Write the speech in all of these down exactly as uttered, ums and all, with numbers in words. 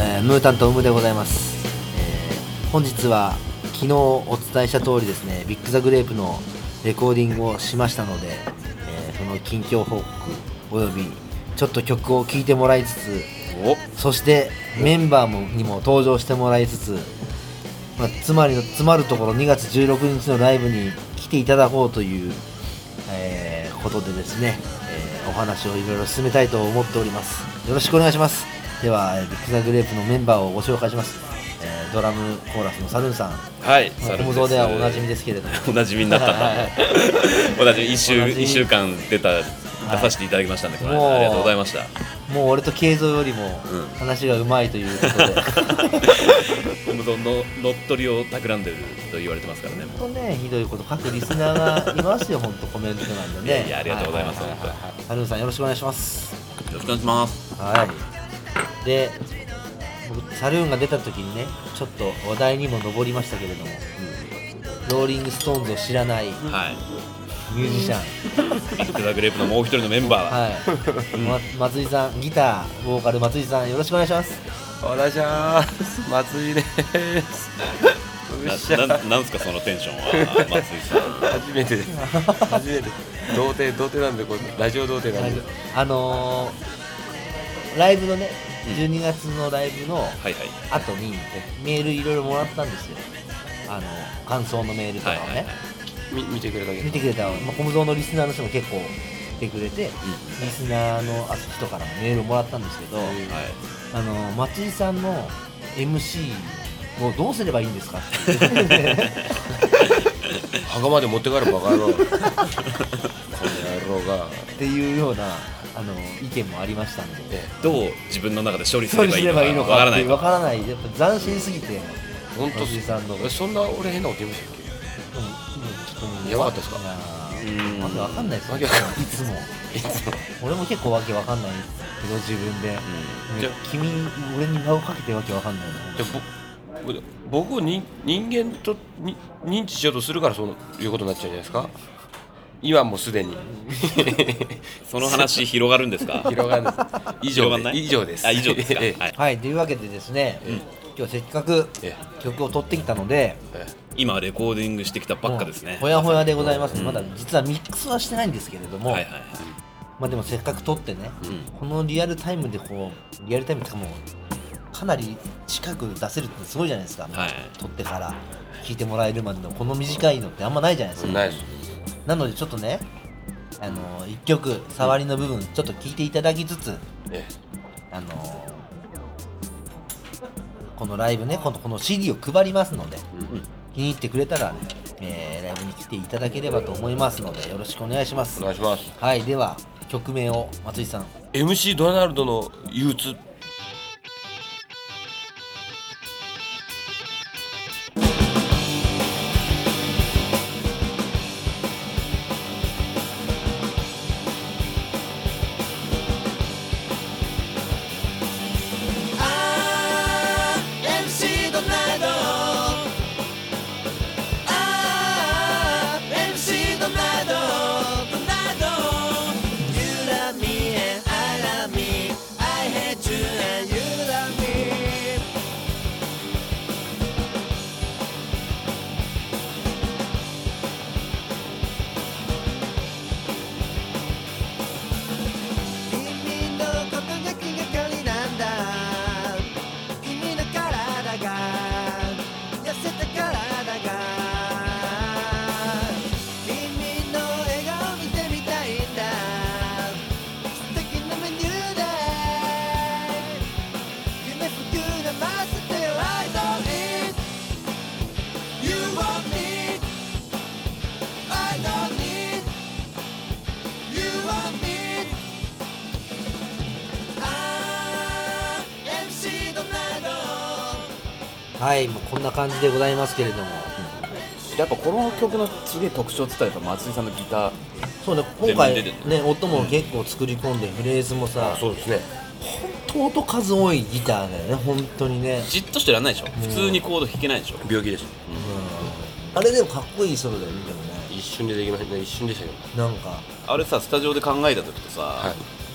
えー、ムータンとウムでございます、えー、本日は昨日お伝えした通りですね、ビッグザグレープのレコーディングをしましたので、えー、その近況報告およびちょっと曲を聴いてもらいつつ、そしてメンバーもにも登場してもらいつつ、まあ、つまりの詰まるところにがつじゅうろくにちのライブに来ていただこうという、えー、ことでですね、えー、お話をいろいろ進めたいと思っております。よろしくお願いします。ではビッグザグレープのメンバーをご紹介します。えー、ドラムコーラスのサルーンさん、 はい、 コムゾーではおなじみですけれどもおなじみになったおなじみ一週一週間出た出させていただきましたね、はい、ありがとうございました。 もう俺と慶三よりも話がうまいということで、 コムゾーの乗っ取りを企んでると言われてますからね。 本当ね、ひどいこと書くリスナーがいますよ。本当コメントなんでね。 いやいや、ありがとうございます。 サルーンさんよろしくお願いします。 よろしくお願いします。 はい。で、僕サルーンが出た時にね、ちょっと話題にも上りましたけれども、うん、ローリングストーンズを知らない、はい、ミュージシャン、 ビッグザグレープのもう一人のメンバー、 はいま、松井さん、ギターボーカル松井さんよろしくお願いします。 お願いします松井ですな, な, なんすかそのテンションは。松井さん初めてです初めて童貞童貞なんで、こうラジオ童貞なんで、 あのー、ライブのねじゅうにがつのライブの後にメールいろいろもらったんですよ。あの感想のメールとかをね、はいはいはい、 見てくれたけど見てくれた、まあ、コムゾーのリスナーの人も結構来てくれて、うん、リスナーの人からもメールをもらったんですけど、はい、あの松井さんの エムシー をどうすればいいんですかって言って、 墓まで持って帰るバカ野郎この野郎がっていうようなあの意見もありましたので、 どう自分の中で処理すればいいのかわからないわからない。やっぱ斬新すぎて、 本当松井さんのそんな俺変なこと言いましたっけ。うん、やばかったですか。 うん、わけわかんないですよ。いつもいつも俺も結構わけわかんないけど自分で、うん、じゃ君俺に名をかけてわけわかんないな。 じゃ僕をに人間とに認知しようとするからそういうことになっちゃうんじゃないですか。今もうすでにその話広がるんですか。 広がるんです。以上で以上です。 あ、以上ですか。はい、 はい、というわけでですね、うん、今日せっかく曲を取ってきたので、 今レコーディングしてきたばっかですね。 ほやほやでございますね、うん、まだ実はミックスはしてないんですけれども、はいはいはい、まあでもせっかく撮ってね、うん、このリアルタイムでこうリアルタイムってかもうかなり近く出せるってすごいじゃないですか、はい、撮ってから聴いてもらえるまでのこの短いのってあんまないじゃないですか。 ないです。 なのでちょっとね、あのー、いっきょく触りの部分ちょっと聴いていただきつつ、ええ、あのー、このライブね、この、この シーディー を配りますので、うん、気に入ってくれたら、ねえー、ライブに来ていただければと思いますのでよろしくお願いします。 お願いします。 はい、では曲名を松井さん。 エムシー ドナルドの憂鬱。 はい、もうこんな感じでございますけれども、 うん、やっぱこの曲のすげえ特徴って言ったらやっぱ松井さんのギター。 そうね、今回ね音も結構作り込んで、うん、フレーズもさ、 そうですね、 本当音数多いギターだよね、本当にね。 じっとしてらんないでしょ、うん、普通にコード弾けないでしょ。 病気でしょ、 うん、あれでもかっこいいソロだよね。でもね一瞬でできましたね。一瞬でしたけど、 なんかあれさスタジオで考えた時とさ、はい、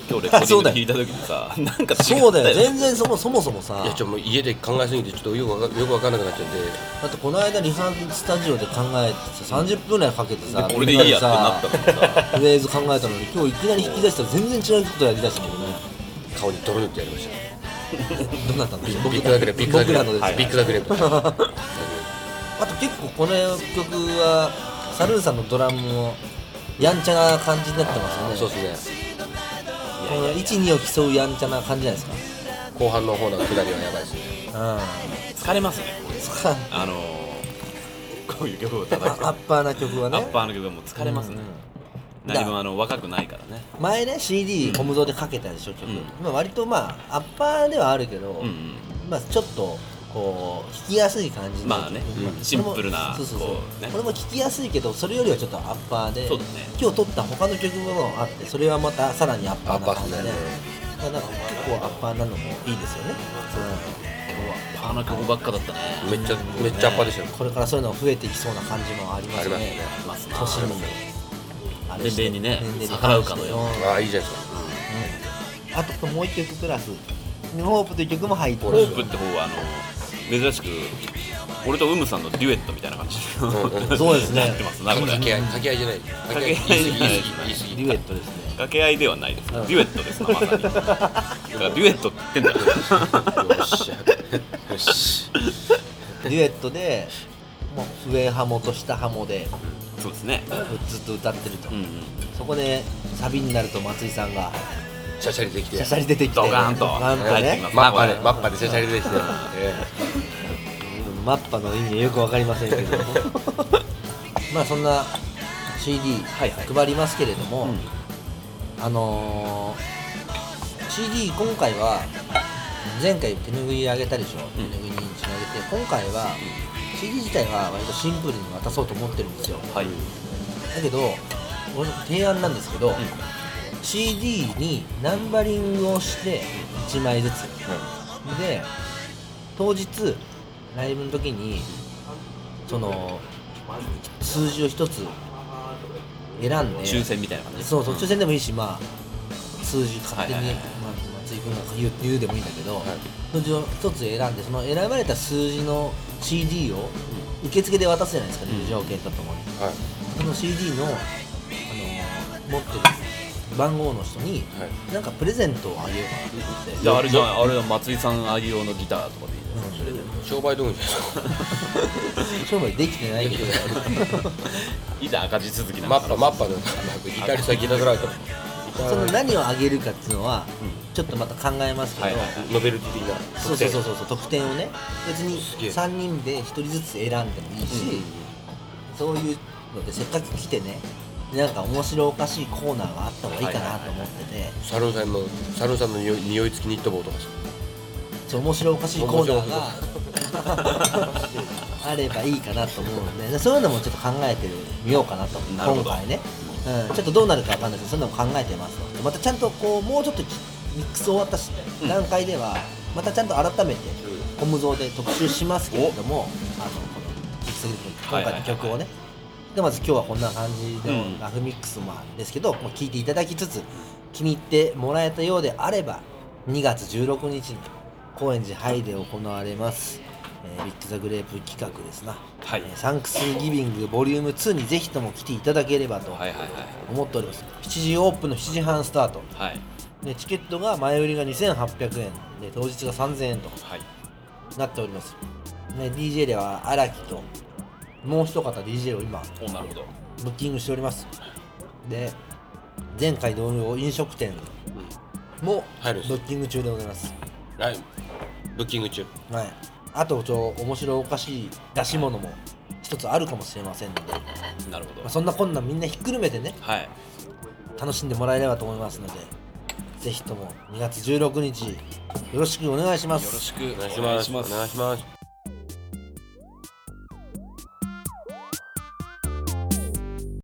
今日レコーディングで聞いた時にさなんか違ったよそうだよ全然そもそもそもさいやちょもう家で考えすぎてちょっとよくわかよくわかんなくなっちゃってだってこの間リハスタジオで考えてささんじゅっぷんぐらいかけてさでこれでいいやってなったのにさフレーズ考えたのに今日いきなり引き出したら全然違うことやりだしたもんね顔に泥塗ってやりましたどうなったんだビッグザグレープビッグザグレープ僕らのです、 はいビッグザグレープあと結構この曲はサルーンさんのドラムもやんちゃな感じになってますよねそうですねこのいち、にを競うやんちゃな感じじゃないですか後半の方の下りはやばいですねうん疲れますねそうあのー、こういう曲を叩くとアッパーな曲はねアッパーの曲はもう疲れますね、 うんうん何もあの若くないからね前ね シーディー コムゾーでかけたでしょ曲、 うんまあ、割とまあアッパーではあるけど、 うんうんまあちょっとこう聴きやすい感じのまあねうんシンプルなそうそうそうこうねこれも聴きやすいけどそれよりはちょっとアッパーでそうだね今日撮った他の曲もあってそれはまたさらにアッパーな感じで、 アッパーっすねだからなんか結構アッパーなのもいいですよね、 パーな曲ばっかだったねめっちゃめっちゃアッパーでしたよこれからそういうのが増えてきそうな感じもありますねありますねありますね年にあれして年齢にね年齢に逆らうかのよう関してああいいじゃないですかうんあともう一曲プラス「ニューホープ」という曲も入ってホープって方はあの珍しく俺とウムさんのデュエットみたいな感じうんうんそうですねなってますなこれ掛け合い掛け合いじゃない掛け合い言い過ぎじゃない言い過ぎ言い過ぎデュエットですね掛け合いではないですデうんュエットですなまさにだからデュエットって言ってんだよよっしゃよしデュエットでもう上ハモと下ハモでそうですねずっと歌ってると、 うんうんそこでサビになると松井さんがシャシャリできてシャシャリ出てきてドカーンとなんとね入ってきますマッパこれでマッパでシャシャリできてえマッパの意味はよくわかりませんけどまあそんな シーディはいはいー配りますけれども、 うんあのー、シーディー 今回は前回手拭いあげたでしょ、 うん手拭いに認知あげて今回は シーディー 自体は割とシンプルに渡そうと思ってるんですよはいだけど俺の提案なんですけど、 んシーディー にナンバリングをしていちまいずつで当日ライブの時にその数字を一つ選んで抽選みたいな感じそうそう抽選でもいいしまあ数字勝手に、 はいはいはいまあ、松井君が言う言うでもいいんだけど、 はい数字を一つ選んでその選ばれた数字の シーディー を受付で渡すじゃないですか入場券とともに、 えはいその シーディー の、あのー持ってる番号の人にはいなんかプレゼントをあげようかなと思って、 じゃああれじゃんあれは松井さん愛用のギターとかでいいじゃんそれで商売道具じゃないですか商売できてないけどいいじゃん赤字続きなんマだッパマッパのギタリストはギタードライブその何をあげるかっていうのはちょっとまた考えますけど、 はいはいノベルティ的なそうそうそうそうそう得点をね別にすげえさんにんでひとりずつ選んでもいいし、そういうのでせっかく来てねなんか面白おかしいコーナーがあった方がいいかなと思ってて、 サルーンさんのサルーンさんの匂い匂い付きニット帽とかさそう面白おかしいコーナーがあればいいかなと思うのでそういうのもちょっと考えてみようかなとなるほど今回ね、うん、ちょっとどうなるかわかんないけどそういうのも考えてますとまたちゃんとこうもうちょっとミックス終わったし段階ではまたちゃんと改めてコムゾーで特集しますけれどもあのこのミックスグループ今回の曲をねでまず今日はこんな感じでうんラフミックスもあるんですけど、まあ、聴いていただきつつ気に入ってもらえたようであればにがつじゅうろくにちに高円寺ハイで行われます、えービッグザグレープ企画ですな、 はいえーサンクスギビングボリュームツーにぜひとも来ていただければとはいはいはい思っておりますしちじオープンのしちじはんスタートはいでチケットが前売りがにせんはっぴゃくえんで当日がさんぜんえんとはいなっております、ね、ディージェー では荒木ともう一方 ディージェー を今おなるほどブッキングしておりますで前回同様飲食店も入るんですブッキング中でございますはいブッキング中はいあとちょ面白おかしい出し物も一つあるかもしれませんので、まなるほどあ、そんなこんなみんなひっくるめてねはい楽しんでもらえればと思いますのでぜひともにがつじゅうろくにちよろしくお願いしますよろしくお願いしますお願いします